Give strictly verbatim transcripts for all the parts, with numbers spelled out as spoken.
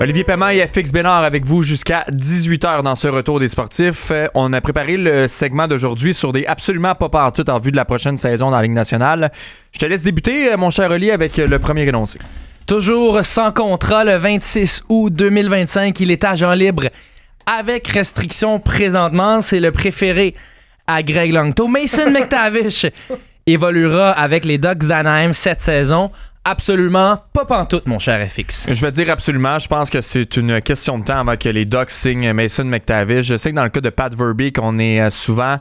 Olivier Paiement et F X Bénard avec vous jusqu'à dix-huit heures dans ce retour des sportifs. Euh, on a préparé le segment d'aujourd'hui sur des absolument pas partout en vue de la prochaine saison dans la Ligue nationale. Je te laisse débuter, mon cher Oli, avec le premier énoncé. Toujours sans contrat, le vingt-six août deux mille vingt-cinq, il est agent libre avec restriction présentement. C'est le préféré à Greg Langto. Mason McTavish évoluera avec les Ducks d'Anaheim cette saison. Absolument pas pantoute, mon cher F X. Je vais dire absolument. Je pense que c'est une question de temps avant que les Ducks signent Mason McTavish. Je sais que dans le cas de Pat Verbeek, on est souvent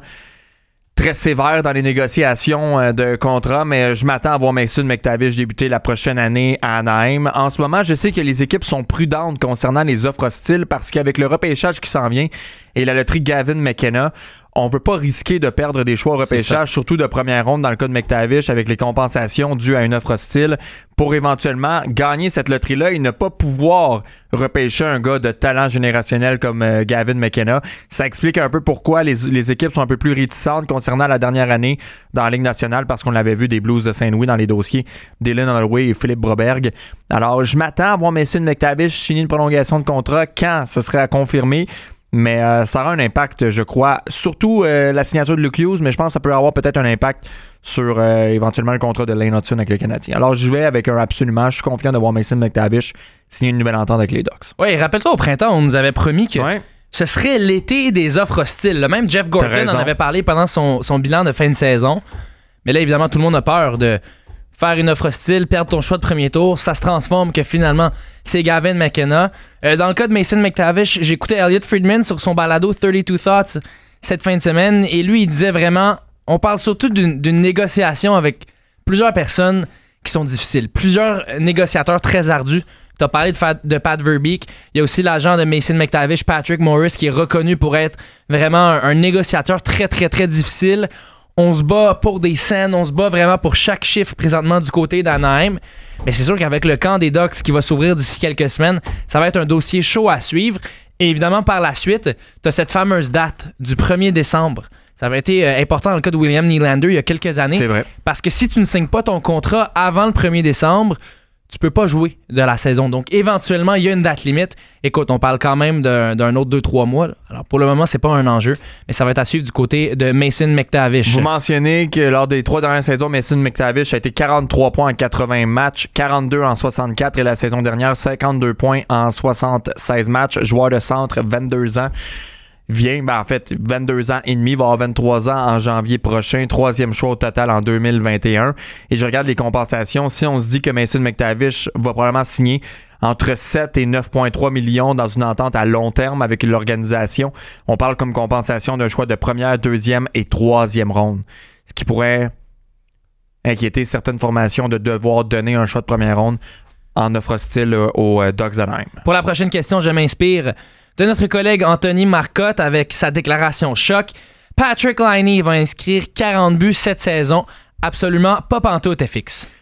très sévère dans les négociations de contrat, mais je m'attends à voir Mason McTavish débuter la prochaine année à Anaheim. En ce moment, je sais que les équipes sont prudentes concernant les offres hostiles parce qu'avec le repêchage qui s'en vient et la loterie Gavin McKenna, on veut pas risquer de perdre des choix au repêchage, surtout de première ronde dans le cas de McTavish avec les compensations dues à une offre hostile pour éventuellement gagner cette loterie-là et ne pas pouvoir repêcher un gars de talent générationnel comme euh, Gavin McKenna. Ça explique un peu pourquoi les, les équipes sont un peu plus réticentes concernant la dernière année dans la Ligue nationale parce qu'on l'avait vu des Blues de Saint-Louis dans les dossiers d'Dylan Holloway et Philippe Broberg. Alors, je m'attends à voir Mason McTavish signer une prolongation de contrat quand ce serait à confirmer. Mais euh, ça aura un impact, je crois, surtout euh, la signature de Luke Hughes, mais je pense que ça peut avoir peut-être un impact sur euh, éventuellement le contrat de Lane Hutson avec le Canadien. Alors je vais avec un absolument, je suis confiant de voir Mason McTavish signer une nouvelle entente avec les Ducks. Oui, rappelle-toi, au printemps, on nous avait promis que ouais. ce serait l'été des offres hostiles. Même Jeff Gorton en avait parlé pendant son, son bilan de fin de saison. Mais là, évidemment, tout le monde a peur de faire une offre hostile, perdre ton choix de premier tour, ça se transforme que finalement, c'est Gavin McKenna. Euh, dans le cas de Mason McTavish, j'écoutais Elliot Friedman sur son balado thirty-two Thoughts cette fin de semaine et lui, il disait vraiment, on parle surtout d'une, d'une négociation avec plusieurs personnes qui sont difficiles, plusieurs négociateurs très ardus. Tu as parlé de, Fat, de Pat Verbeek, il y a aussi l'agent de Mason McTavish, Patrick Morris, qui est reconnu pour être vraiment un, un négociateur très, très, très difficile. On se bat pour des scènes, on se bat vraiment pour chaque chiffre présentement du côté d'Anaheim. Mais c'est sûr qu'avec le camp des Ducks qui va s'ouvrir d'ici quelques semaines, ça va être un dossier chaud à suivre. Et évidemment, par la suite, tu as cette fameuse date du premier décembre. Ça avait été euh, important dans le cas de William Nylander il y a quelques années. C'est vrai. Parce que si tu ne signes pas ton contrat avant le premier décembre, tu peux pas jouer de la saison. Donc, éventuellement, il y a une date limite. Écoute, on parle quand même d'un, d'un autre deux trois mois. Là. Alors, pour le moment, c'est pas un enjeu, mais ça va être à suivre du côté de Mason McTavish. Vous mentionnez que lors des trois dernières saisons, Mason McTavish a été quarante-trois points en quatre-vingts matchs, quarante-deux en soixante-quatre et la saison dernière, cinquante-deux points en soixante-seize matchs. Joueur de centre, vingt-deux ans. Vient, ben en fait, vingt-deux ans et demi, va avoir vingt-trois ans en janvier prochain, troisième choix au total en deux mille vingt et un. Et je regarde les compensations. Si on se dit que Mason McTavish va probablement signer entre sept et neuf virgule trois millions dans une entente à long terme avec l'organisation, on parle comme compensation d'un choix de première, deuxième et troisième ronde. Ce qui pourrait inquiéter certaines formations de devoir donner un choix de première ronde en offre hostile aux Ducks d'Anaheim. Pour la prochaine question, je m'inspire de notre collègue Anthony Marcotte avec sa déclaration choc. Patrick Laine va inscrire quarante buts cette saison. Absolument pas pantoute, F X.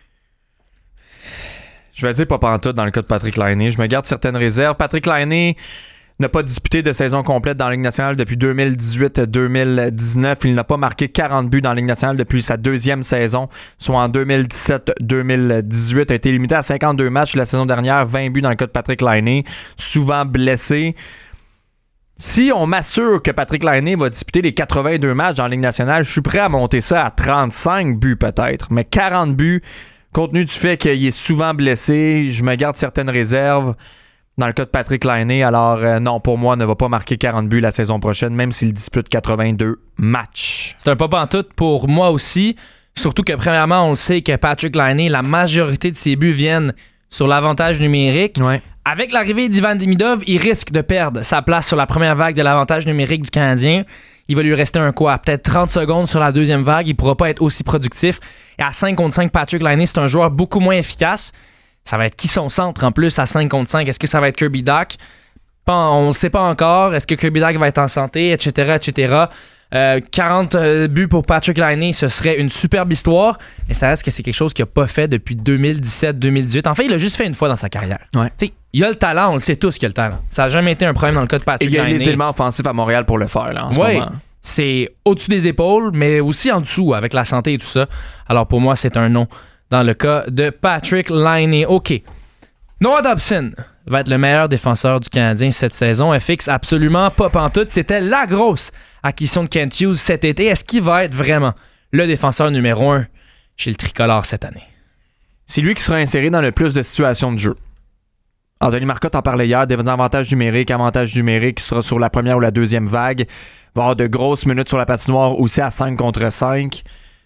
Je vais dire pas pantoute dans le cas de Patrick Laine. Je me garde certaines réserves. Patrick Laine n'a pas disputé de saison complète dans la Ligue nationale depuis deux mille dix-huit deux mille dix-neuf. Il n'a pas marqué quarante buts dans la Ligue nationale depuis sa deuxième saison, soit en deux mille dix-sept deux mille dix-huit. A été limité à cinquante-deux matchs la saison dernière, vingt buts dans le cas de Patrick Laine. Souvent blessé. Si on m'assure que Patrick Laine va disputer les quatre-vingt-deux matchs dans la Ligue nationale, je suis prêt à monter ça à trente-cinq buts peut-être. Mais quarante buts, compte tenu du fait qu'il est souvent blessé, je me garde certaines réserves dans le cas de Patrick Laine. Alors euh, non, pour moi, ne va pas marquer quarante buts la saison prochaine, même s'il dispute quatre-vingt-deux matchs. C'est un pas pantoute pour moi aussi. Surtout que premièrement, on le sait que Patrick Laine, la majorité de ses buts viennent sur l'avantage numérique. Ouais. Avec l'arrivée d'Ivan Demidov, il risque de perdre sa place sur la première vague de l'avantage numérique du Canadien. Il va lui rester un quoi? Peut-être trente secondes sur la deuxième vague. Il ne pourra pas être aussi productif. Et à cinq contre cinq, Patrick Laine, c'est un joueur beaucoup moins efficace. Ça va être qui son centre en plus à cinq contre cinq? Est-ce que ça va être Kirby Dach? On ne sait pas encore. Est-ce que Kirby Dach va être en santé, et cetera, et cetera. Euh, quarante euh, buts pour Patrick Laine, ce serait une superbe histoire, mais ça reste que c'est quelque chose qu'il n'a pas fait depuis deux mille dix-sept deux mille dix-huit. En fait, il l'a juste fait une fois dans sa carrière. Ouais. T'sais, il a le talent, on le sait tous qu'il a le talent. Ça n'a jamais été un problème dans le cas de Patrick Laine. Et il y a les éléments offensifs à Montréal pour le faire là, en ce ouais, moment. C'est au-dessus des épaules, mais aussi en dessous avec la santé et tout ça. Alors pour moi, c'est un non dans le cas de Patrick Laine. OK. Noah Dobson va être le meilleur défenseur du Canadien cette saison. F X, absolument pas pantoute. C'était la grosse acquisition de Kent Hughes cet été. Est-ce qu'il va être vraiment le défenseur numéro un chez le tricolore cette année? C'est lui qui sera inséré dans le plus de situations de jeu. Anthony Marcotte en parlait hier, des avantages numériques, avantages numériques qui sera sur la première ou la deuxième vague. Il va avoir de grosses minutes sur la patinoire aussi à cinq contre cinq.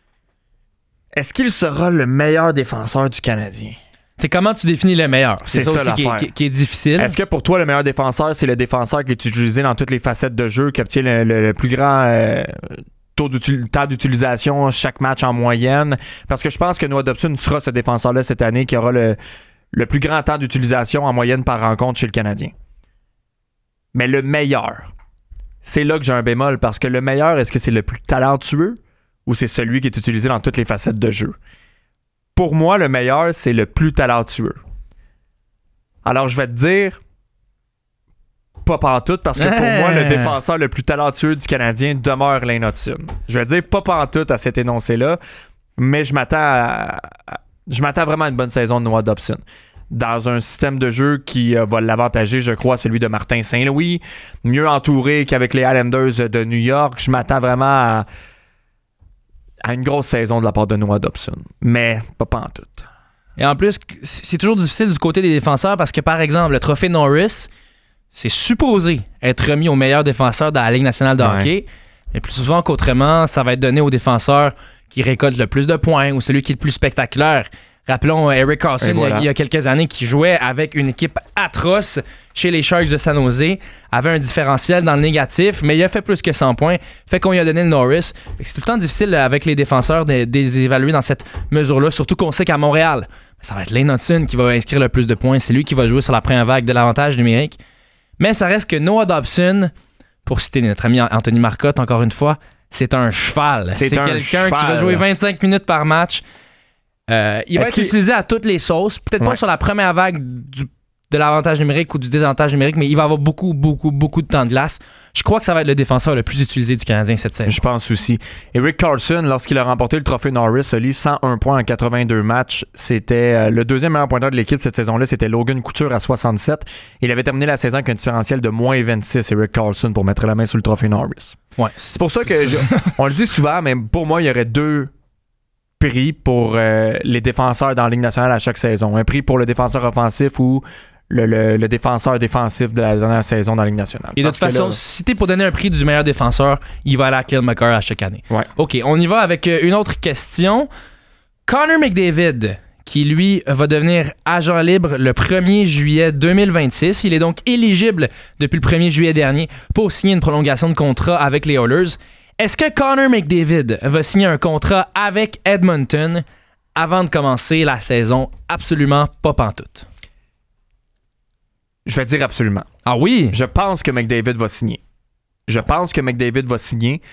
Est-ce qu'il sera le meilleur défenseur du Canadien? C'est comment tu définis le meilleur? C'est, c'est ça, ça aussi qui est, qui, qui est difficile. Est-ce que pour toi, le meilleur défenseur, c'est le défenseur qui est utilisé dans toutes les facettes de jeu, qui obtient le, le, le plus grand euh, taux d'util- temps d'utilisation chaque match en moyenne? Parce que je pense que Noah Dobson sera ce défenseur-là cette année qui aura le, le plus grand temps d'utilisation en moyenne par rencontre chez le Canadien. Mais le meilleur, c'est là que j'ai un bémol, parce que le meilleur, est-ce que c'est le plus talentueux ou c'est celui qui est utilisé dans toutes les facettes de jeu? Pour moi, le meilleur, c'est le plus talentueux. Alors, je vais te dire, pas pantoute, parce que pour moi, le défenseur le plus talentueux du Canadien demeure Lane Hutson. Je vais dire pas pantoute à cet énoncé-là, mais je m'attends à, à, je m'attends vraiment à une bonne saison de Noah Dobson. Dans un système de jeu qui euh, va l'avantager, je crois, celui de Martin Saint-Louis, mieux entouré qu'avec les Islanders de New York. Je m'attends vraiment à à une grosse saison de la part de Noah Dobson, mais pas pantoute. Et en plus, c'est toujours difficile du côté des défenseurs parce que, par exemple, le trophée Norris, c'est supposé être remis au meilleur défenseur de la Ligue nationale de ouais. hockey, mais plus souvent qu'autrement, ça va être donné au défenseur qui récolte le plus de points ou celui qui est le plus spectaculaire. Rappelons Erik Karlsson, voilà. il y a quelques années, qui jouait avec une équipe atroce chez les Sharks de San Jose, avait un différentiel dans le négatif, mais il a fait plus que cent points, fait qu'on lui a donné le Norris. Fait que c'est tout le temps difficile avec les défenseurs de, de les évaluer dans cette mesure-là, surtout qu'on sait qu'à Montréal, ça va être Lane Hutson qui va inscrire le plus de points, c'est lui qui va jouer sur la première vague de l'avantage numérique. Mais ça reste que Noah Dobson, pour citer notre ami Anthony Marcotte encore une fois, c'est un cheval. C'est, c'est un quelqu'un cheval. qui va jouer vingt-cinq minutes par match. Euh, il va Est-ce être qu'il... utilisé à toutes les sauces. Peut-être ouais. pas sur la première vague du, de l'avantage numérique ou du désavantage numérique, mais il va avoir beaucoup, beaucoup, beaucoup de temps de glace. Je crois que ça va être le défenseur le plus utilisé du Canadien cette saison. Je pense aussi. Erik Karlsson, lorsqu'il a remporté le trophée Norris, a lié cent un points en quatre-vingt-deux matchs. C'était euh, le deuxième meilleur pointeur de l'équipe cette saison-là. C'était Logan Couture à soixante-sept. Il avait terminé la saison avec un différentiel de moins vingt-six, Erik Karlsson, pour mettre la main sur le trophée Norris. Ouais. C'est pour ça que, je, on le dit souvent, mais pour moi, il y aurait deux prix pour euh, les défenseurs dans la Ligue nationale à chaque saison. Un prix pour le défenseur offensif ou le, le, le défenseur défensif de la dernière saison dans la Ligue nationale. Et de toute façon, là, si t'es pour donner un prix du meilleur défenseur, il va aller à Cale Makar à chaque année. Ouais. OK, on y va avec une autre question. Connor McDavid, qui lui va devenir agent libre le premier juillet deux mille vingt-six. Il est donc éligible depuis le premier juillet dernier pour signer une prolongation de contrat avec les Oilers. Est-ce que Connor McDavid va signer un contrat avec Edmonton avant de commencer la saison? Absolument pas pantoute. Je vais dire absolument. Ah oui? Je pense que McDavid va signer. Je pense que McDavid va signer,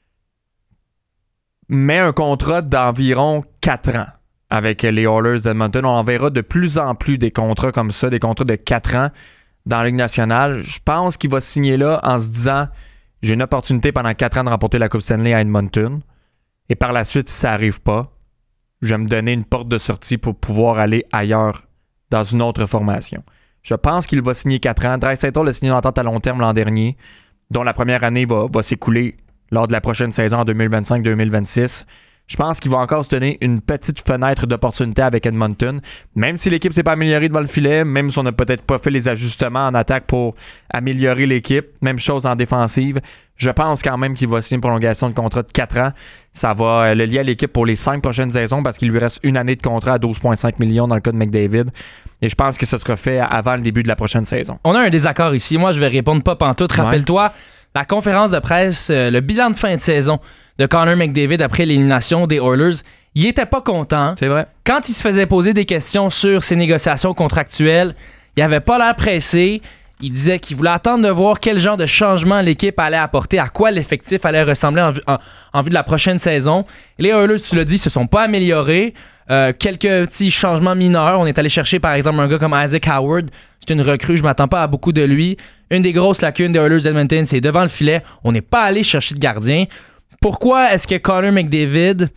mais un contrat d'environ quatre ans avec les Oilers d'Edmonton. On en verra de plus en plus des contrats comme ça, des contrats de quatre ans dans la Ligue nationale. Je pense qu'il va signer là en se disant... J'ai une opportunité pendant quatre ans de remporter la Coupe Stanley à Edmonton. Et par la suite, si ça n'arrive pas, je vais me donner une porte de sortie pour pouvoir aller ailleurs, dans une autre formation. Je pense qu'il va signer quatre ans. Draisaitl a signé une entente à long terme l'an dernier, dont la première année va, va s'écouler lors de la prochaine saison en deux mille vingt-cinq deux mille vingt-six. Je pense qu'il va encore se donner une petite fenêtre d'opportunité avec Edmonton. Même si l'équipe ne s'est pas améliorée devant le filet, même si on n'a peut-être pas fait les ajustements en attaque pour améliorer l'équipe, même chose en défensive, je pense quand même qu'il va signer une prolongation de contrat de quatre ans. Ça va le lier à l'équipe pour les cinq prochaines saisons parce qu'il lui reste une année de contrat à douze virgule cinq millions dans le cas de McDavid. Et je pense que ce sera fait avant le début de la prochaine saison. On a un désaccord ici. Moi, je vais répondre pas pantoute. Rappelle-toi, ouais. la conférence de presse, euh, le bilan de fin de saison de Connor McDavid après l'élimination des Oilers, il était pas content. C'est vrai. Quand il se faisait poser des questions sur ses négociations contractuelles, il avait pas l'air pressé. Il disait qu'il voulait attendre de voir quel genre de changement l'équipe allait apporter, à quoi l'effectif allait ressembler en vue, en, en vue de la prochaine saison. Les Oilers, tu l'as dit, se sont pas améliorés. Euh, quelques petits changements mineurs. On est allé chercher, par exemple, un gars comme Isaac Howard. C'est une recrue, je m'attends pas à beaucoup de lui. Une des grosses lacunes des Oilers d'Edmonton, c'est devant le filet. On n'est pas allé chercher de gardien. Pourquoi est-ce que Connor McDavid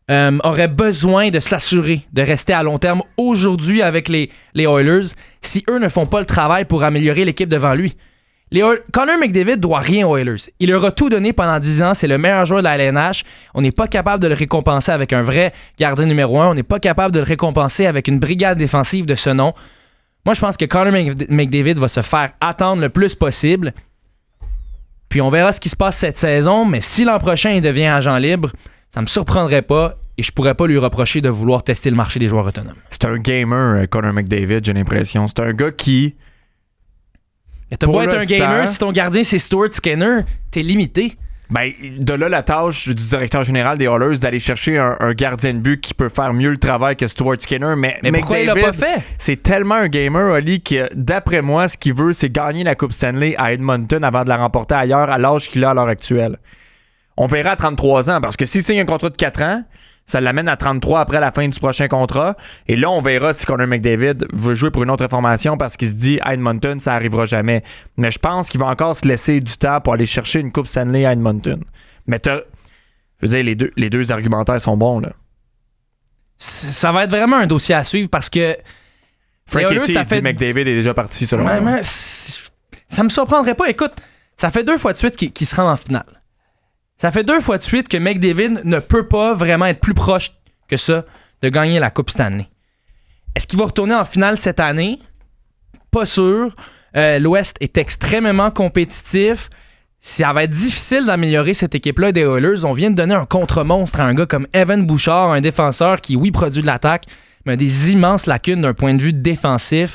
euh, aurait besoin de s'assurer de rester à long terme aujourd'hui avec les, les Oilers si eux ne font pas le travail pour améliorer l'équipe devant lui. Les Oil- Connor McDavid doit rien aux Oilers. Il leur a tout donné pendant dix ans. C'est le meilleur joueur de la L N H. On n'est pas capable de le récompenser avec un vrai gardien numéro un. On n'est pas capable de le récompenser avec une brigade défensive de ce nom. Moi, je pense que Connor McDavid va se faire attendre le plus possible. Puis on verra ce qui se passe cette saison. Mais si l'an prochain, il devient agent libre, ça me surprendrait pas et je pourrais pas lui reprocher de vouloir tester le marché des joueurs autonomes. C'est un gamer, Connor McDavid, j'ai l'impression. C'est un gars qui... Mais t'as beau être un gamer, si ton gardien c'est Stuart Skinner, t'es limité. Ben, de là, la tâche du directeur général des Oilers d'aller chercher un, un gardien de but qui peut faire mieux le travail que Stuart Skinner. Mais, mais pourquoi McDavid, il l'a pas fait? C'est tellement un gamer, Oli, que d'après moi, ce qu'il veut, c'est gagner la Coupe Stanley à Edmonton avant de la remporter ailleurs à l'âge qu'il a à l'heure actuelle. On verra à trente-trois ans, parce que s'il signe un contrat de quatre ans, ça l'amène à trente-trois après la fin du prochain contrat. Et là, on verra si Connor McDavid veut jouer pour une autre formation parce qu'il se dit à Edmonton, ça arrivera jamais. Mais je pense qu'il va encore se laisser du temps pour aller chercher une Coupe Stanley à Edmonton. Mais t'as... Je veux dire, les deux, les deux argumentaires sont bons, là. Ça va être vraiment un dossier à suivre parce que... Frank Etty, ça fait... dit McDavid est déjà parti, selon ouais, moi. Ça me surprendrait pas. Écoute, ça fait deux fois de suite qu'il, qu'il se rend en finale. Ça fait deux fois de suite que McDavid ne peut pas vraiment être plus proche que ça de gagner la Coupe Stanley. Est-ce qu'il va retourner en finale cette année? Pas sûr. Euh, L'Ouest est extrêmement compétitif. Ça va être difficile d'améliorer cette équipe-là des Oilers. On vient de donner un contre-monstre à un gars comme Evan Bouchard, un défenseur qui, oui, produit de l'attaque, mais a des immenses lacunes d'un point de vue défensif.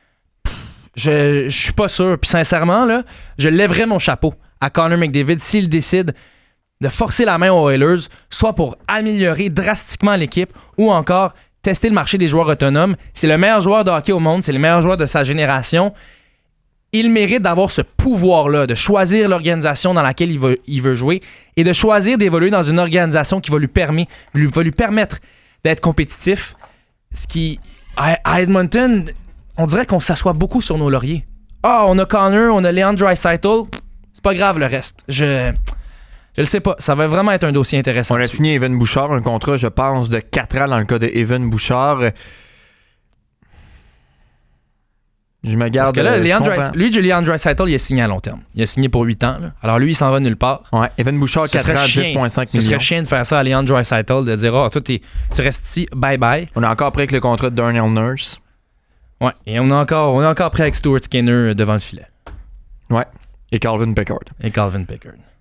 Je, je suis pas sûr. Puis sincèrement, là, je lèverais mon chapeau à Connor McDavid s'il décide de forcer la main aux Oilers, soit pour améliorer drastiquement l'équipe ou encore tester le marché des joueurs autonomes. C'est le meilleur joueur de hockey au monde, c'est le meilleur joueur de sa génération. Il mérite d'avoir ce pouvoir-là, de choisir l'organisation dans laquelle il veut, il veut jouer et de choisir d'évoluer dans une organisation qui va lui, permis, lui, va lui permettre d'être compétitif. Ce qui, à, à Edmonton, on dirait qu'on s'assoit beaucoup sur nos lauriers. Ah, oh, on a Connor, on a Leon Draisaitl, c'est pas grave le reste. Je... Je le sais pas. Ça va vraiment être un dossier intéressant. On a dessus. signé Evan Bouchard, un contrat, je pense, de quatre ans dans le cas de Evan Bouchard. Je me garde. Parce que là, Leon Dreisaitl, lui, Leon Draisaitl, il a signé à long terme. Il a signé pour huit ans. Là. Alors lui, il s'en va nulle part. Ouais, Evan Bouchard, quatre ans, dix virgule cinq millions. Ce serait chiant de faire ça à Leon Draisaitl, de dire, oh, toi, tu restes ici, bye bye. On a encore pris avec le contrat de Darnell Nurse. Ouais, et on a encore, on a encore pris avec Stuart Skinner devant le filet. Ouais, et Calvin Pickard. Et Calvin Pickard.